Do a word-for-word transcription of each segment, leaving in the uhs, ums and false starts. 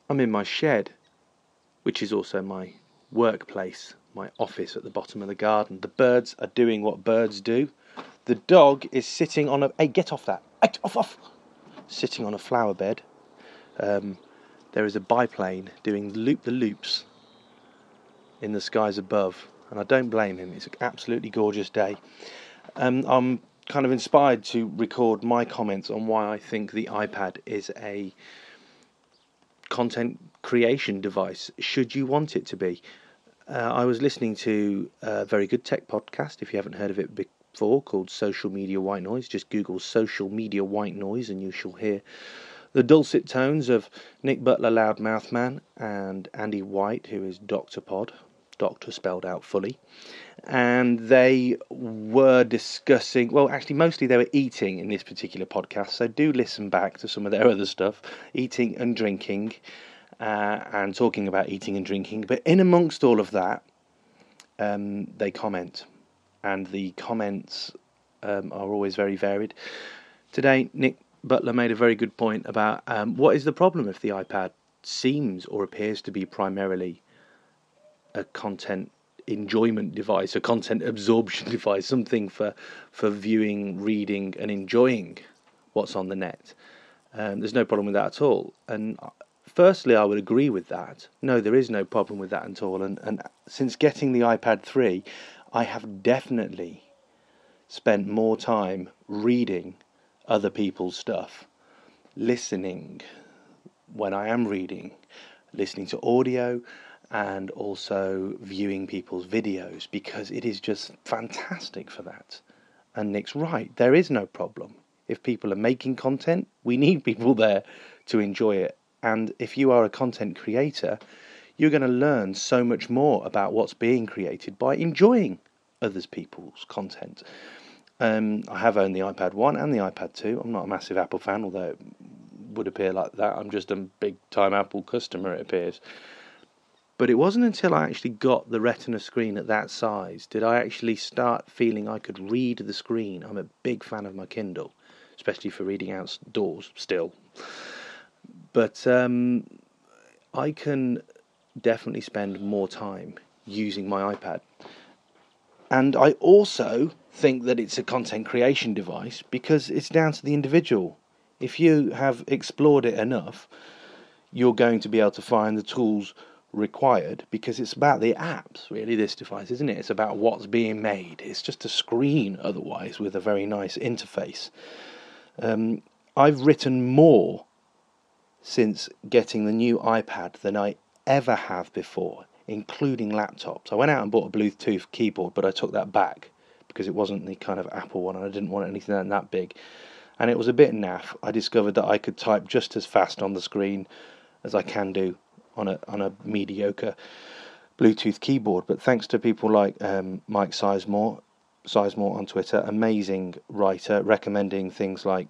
I'm in my shed, which is also my workplace, my office at the bottom of the garden. The birds are doing what birds do. The dog is sitting on a... Hey, get off that. Hey, off, off. Sitting on a flower bed. Um, there is a biplane doing loop-the-loops in the skies above. And I don't blame him. It's an absolutely gorgeous day. Um, I'm kind of inspired to record my comments on why I think the iPad is a content creation device, should you want it to be. Uh, I was listening to a very good tech podcast, if you haven't heard of it before, called Social Media White Noise. Just Google Social Media White Noise and you shall hear the dulcet tones of Nick Butler, Loudmouth Man, and Andy White, who is Doctor Pod, Doctor spelled out fully. And they were discussing, well, actually, mostly they were eating in this particular podcast, so do listen back to some of their other stuff, eating and drinking, uh, and talking about eating and drinking. But in amongst all of that, um, they comment, and the comments um, are always very varied. Today, Nick Butler made a very good point about um, what is the problem if the iPad seems or appears to be primarily a content enjoyment device, a content absorption device, something for for viewing, reading and enjoying what's on the net. Um, there's no problem with that at all. And firstly, I would agree with that. No, there is no problem with that at all. And, and since getting the iPad three, I have definitely spent more time reading other people's stuff, listening when I am reading, listening to audio, and also viewing people's videos, because it is just fantastic for that. And Nick's right, there is no problem. If people are making content, we need people there to enjoy it. And if you are a content creator, you're going to learn so much more about what's being created by enjoying others people's content. Um, I have owned the iPad one and the iPad two. I'm not a massive Apple fan, although it would appear like that. I'm just a big-time Apple customer, it appears. But it wasn't until I actually got the Retina screen at that size did I actually start feeling I could read the screen. I'm a big fan of my Kindle, especially for reading outdoors still. But um, I can definitely spend more time using my iPad. And I also think that it's a content creation device because it's down to the individual. If you have explored it enough, you're going to be able to find the tools required, because it's about the apps, really, this device, isn't it? It's about what's being made. It's just a screen otherwise with a very nice interface. Um, I've written more since getting the new iPad than I ever have before, including laptops. I went out and bought a Bluetooth keyboard, but I took that back because it wasn't the kind of Apple one and I didn't want anything that big. And it was a bit naff. I discovered that I could type just as fast on the screen as I can do on a on a mediocre Bluetooth keyboard. But thanks to people like um, Mike Sizemore, Sizemore on Twitter, amazing writer, recommending things like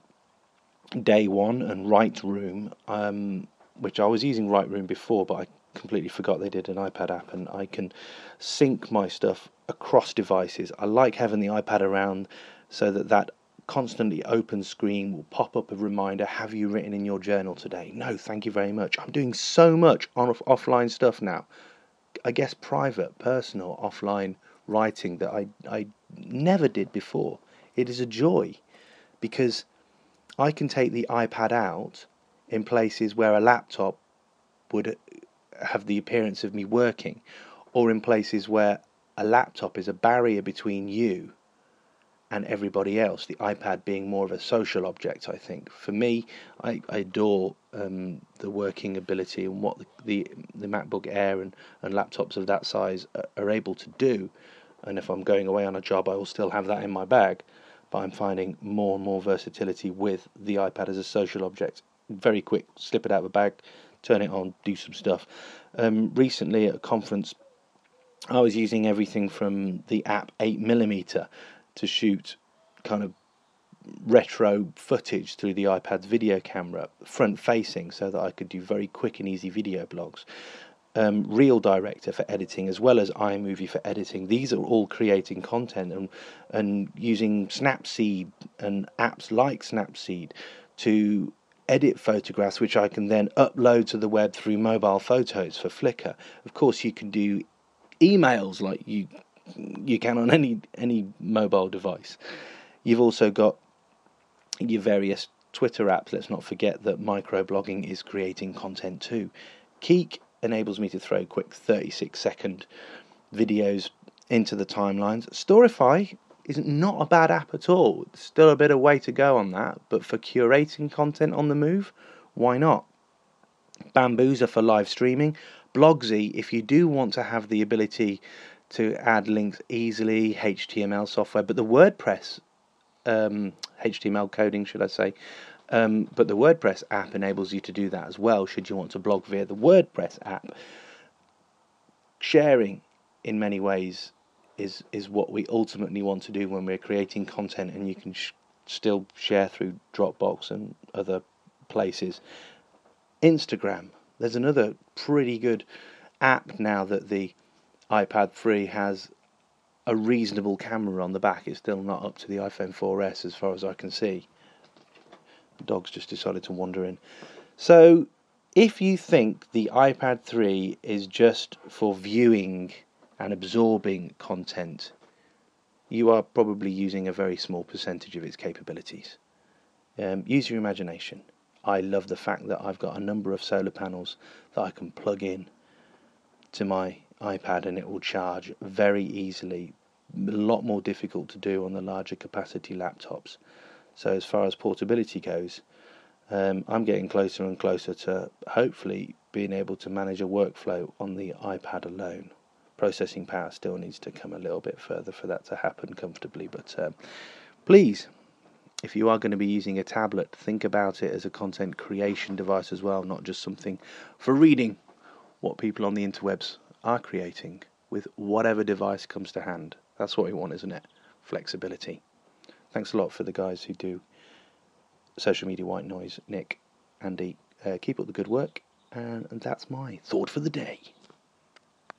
Day One and Write Room, um, which I was using Write Room before, but I completely forgot they did an iPad app, and I can sync my stuff across devices. I like having the iPad around so that that constantly open screen will pop up a reminder, have you written in your journal today? No, thank you very much. I'm doing so much on offline stuff now. I guess private, personal, offline writing that I, I never did before. It is a joy because I can take the iPad out in places where a laptop would have the appearance of me working, or in places where a laptop is a barrier between you and everybody else, the iPad being more of a social object, I think. For me, I, I adore um, the working ability and what the, the, the MacBook Air and, and laptops of that size are, are able to do. And if I'm going away on a job, I will still have that in my bag. But I'm finding more and more versatility with the iPad as a social object. Very quick, slip it out of the bag, turn it on, do some stuff. Um, recently at a conference, I was using everything from the app eight millimeter to shoot kind of retro footage through the iPad's video camera, front facing, so that I could do very quick and easy video blogs. Um, Reel Director for editing, as well as iMovie for editing. These are all creating content and and using Snapseed and apps like Snapseed to edit photographs which I can then upload to the web through mobile photos for Flickr. Of course, you can do emails like you you can on any any mobile device. You've also got your various Twitter apps. Let's not forget that microblogging is creating content too. Keek enables me to throw quick thirty-six second videos into the timelines. Storify is not a bad app at all. There's still a bit of way to go on that, but for curating content on the move, why not? Bambuser for live streaming. Blogsy, if you do want to have the ability to add links easily, H T M L software, but the WordPress, um, H T M L coding, should I say, um, but the WordPress app enables you to do that as well, should you want to blog via the WordPress app. Sharing, in many ways, is is what we ultimately want to do when we're creating content, and you can sh- still share through Dropbox and other places. Instagram, there's another pretty good app now that the iPad three has a reasonable camera on the back. It's still not up to the iPhone four S as far as I can see. The dog's just decided to wander in. So if you think the iPad three is just for viewing and absorbing content, you are probably using a very small percentage of its capabilities. Um, use your imagination. I love the fact that I've got a number of solar panels that I can plug in to my iPad and it will charge very easily. A lot more difficult to do on the larger capacity laptops. So as far as portability goes, um, I'm getting closer and closer to hopefully being able to manage a workflow on the iPad alone. Processing power still needs to come a little bit further for that to happen comfortably, but um, please, if you are going to be using a tablet, think about it as a content creation device as well, not just something for reading what people on the interwebs are creating with whatever device comes to hand. That's what we want, isn't it? Flexibility. Thanks a lot for the guys who do Social Media White Noise, Nick, Andy. Uh, keep up the good work, and, and that's my thought for the day.